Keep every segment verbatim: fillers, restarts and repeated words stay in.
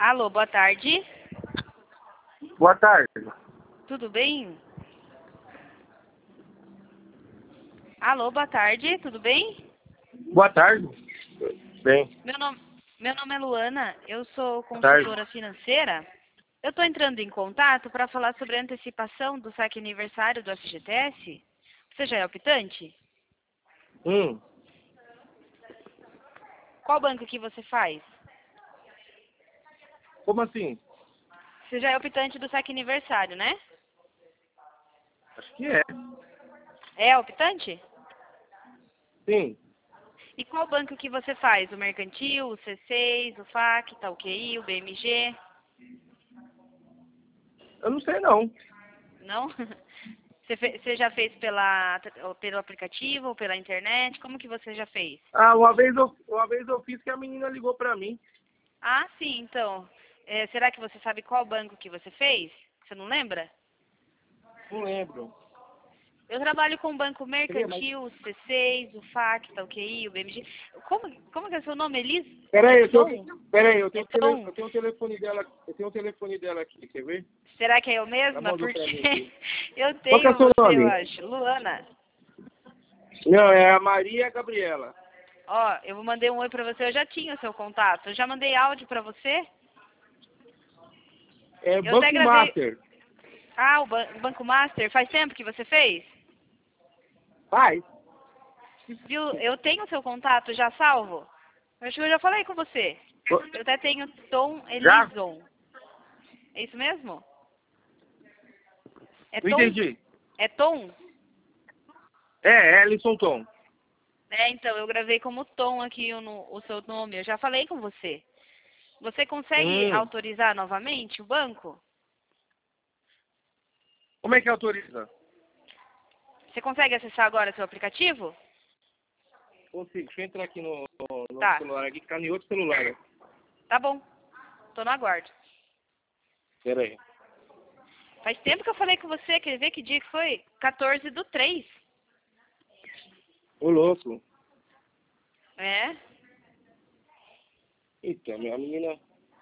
Alô, boa tarde. Boa tarde. Tudo bem? Alô, boa tarde, tudo bem? Boa tarde. Bem, Meu nome, meu nome é Luana, eu sou boa tarde. consultora financeira. Eu estou entrando em contato para falar sobre a antecipação do saque aniversário do F G T S. Você já é optante? Hum, Qual banco que você faz? como assim? Você já é optante do saque aniversário, né? Acho que é. É optante? Sim. E qual banco que você faz? O Mercantil, o C seis, o F A C, tá o Q I, o B M G? Eu não sei não. Não? Você, fe- você já fez pela, pelo aplicativo ou pela internet? Como que você já fez? Ah, uma vez eu, uma vez eu fiz que a menina ligou pra mim. Ah, sim, então. É, será que você sabe qual banco que você fez? Você não lembra? Não lembro. Eu trabalho com o Banco Queria, mas... Mercantil, o C seis, o F A C, tá o Q I, o B M G. Como, como que é seu nome, Elis? Peraí, eu Tom? tenho, peraí, eu tenho, É o tele, Tom? eu tenho o telefone dela, eu tenho o telefone dela aqui, quer ver? Será que é eu Ela mesma? mandou pra mim aqui. Porque eu Qual que é tenho o seu você, eu nome? acho. Luana. Não, é a Maria Gabriela. Ó, eu mandei um oi pra você, eu já tinha o seu contato. Eu já mandei áudio pra você. É Eu até Banco gravei... Master. Ah, o, ban- o Banco Master, faz tempo que você fez? Pai? Viu? Eu tenho o seu contato já salvo? Eu acho que eu já falei com você. Eu até tenho Tom Já? Elison. É isso mesmo? É Não Tom? entendi. É Tom? É, Ellison Tom. É, então, eu gravei como Tom aqui o, no- o seu nome. Eu já falei com você. Você consegue Hum. autorizar novamente o banco? Como é que autoriza? Você consegue acessar agora seu aplicativo? Consigo. Deixa eu entrar aqui no, no, no Tá. celular aqui, que tá em outro celular. Né? Tá bom. Tô no aguardo. Pera aí. Faz tempo que eu falei com você. Quer ver que dia que foi? quatorze do três. Ô, louco. É? Eita, minha menina...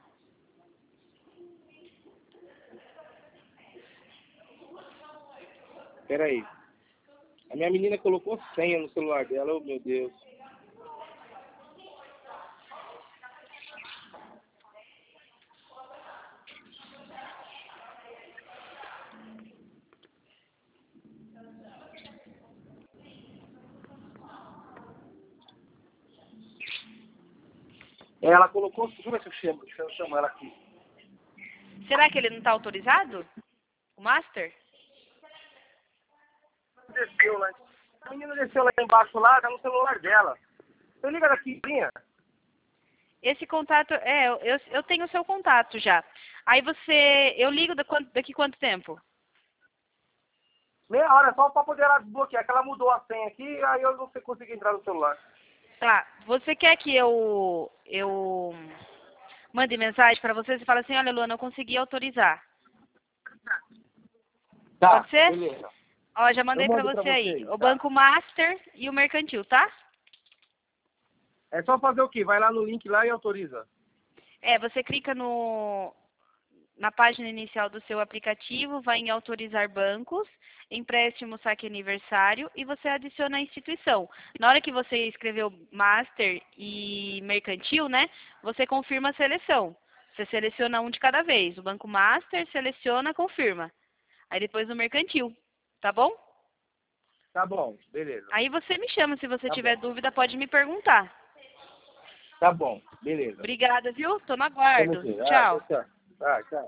Pera aí. A minha menina colocou senha no celular dela. Oh, meu Deus. Ela colocou... Deixa eu ver se eu chamo, deixa eu chamar ela aqui. Será que ele não tá autorizado? O Master? Desceu lá. A menina desceu lá embaixo, lá, tá no celular dela. Você liga daqui, linha? Esse contato, é, eu, eu eu tenho o seu contato já. Aí você, eu ligo da quanto- daqui quanto tempo? Meia hora só pra poder ela desbloquear, que ela mudou a senha aqui, aí eu não sei conseguir entrar no celular. Tá, você quer que eu, eu mande mensagem pra você? Você fala assim, olha, Luana, eu consegui autorizar. Tá, Pode ser? beleza. Ó, já Eu mandei pra mando pra você aí. vocês, O tá? Banco Master e o Mercantil, tá? É só fazer o quê? Vai lá no link lá e autoriza. É, você clica no, na página inicial do seu aplicativo, vai em autorizar bancos, empréstimo, saque aniversário e você adiciona a instituição. Na hora que você escreveu Master e Mercantil, né, você confirma a seleção. Você seleciona um de cada vez. O Banco Master, seleciona, confirma. Aí depois o Mercantil, tá bom? Tá bom, beleza. Aí você me chama, se você Tá tiver bom. dúvida, pode me perguntar. Tá bom, beleza. Obrigada, viu? Tô no Vamos aguardo. ver. Ah, Tchau. tchau. Ah, tchau.